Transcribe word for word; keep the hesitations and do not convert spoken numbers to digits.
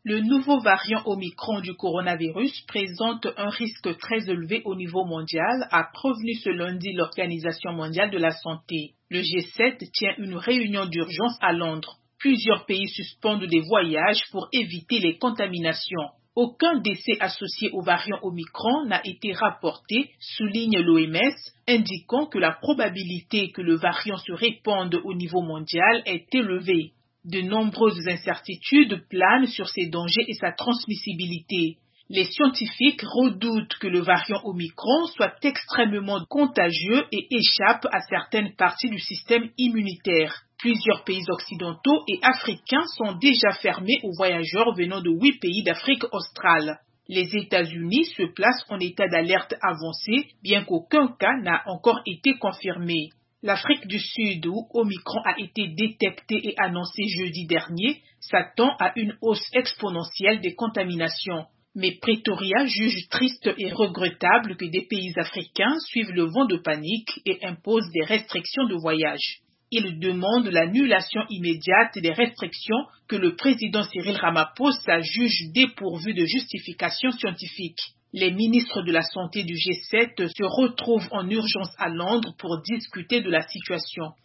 Le nouveau variant Omicron du coronavirus présente un risque très élevé au niveau mondial, a prévenu ce lundi l'Organisation mondiale de la santé. Le G sept tient une réunion d'urgence à Londres. Plusieurs pays suspendent des voyages pour éviter les contaminations. Aucun décès associé au variant Omicron n'a été rapporté, souligne l'O M S, indiquant que la probabilité que le variant se répande au niveau mondial est élevée. De nombreuses incertitudes planent sur ses dangers et sa transmissibilité. Les scientifiques redoutent que le variant Omicron soit extrêmement contagieux et échappe à certaines parties du système immunitaire. Plusieurs pays occidentaux et africains sont déjà fermés aux voyageurs venant de huit pays d'Afrique australe. Les États-Unis se placent en état d'alerte avancée, bien qu'aucun cas n'a encore été confirmé. L'Afrique du Sud, où Omicron a été détecté et annoncé jeudi dernier, s'attend à une hausse exponentielle des contaminations. Mais Pretoria juge triste et regrettable que des pays africains suivent le vent de panique et imposent des restrictions de voyage. Il demande l'annulation immédiate des restrictions que le président Cyril Ramaphosa juge dépourvues de justification scientifique. Les ministres de la Santé du G sept se retrouvent en urgence à Londres pour discuter de la situation.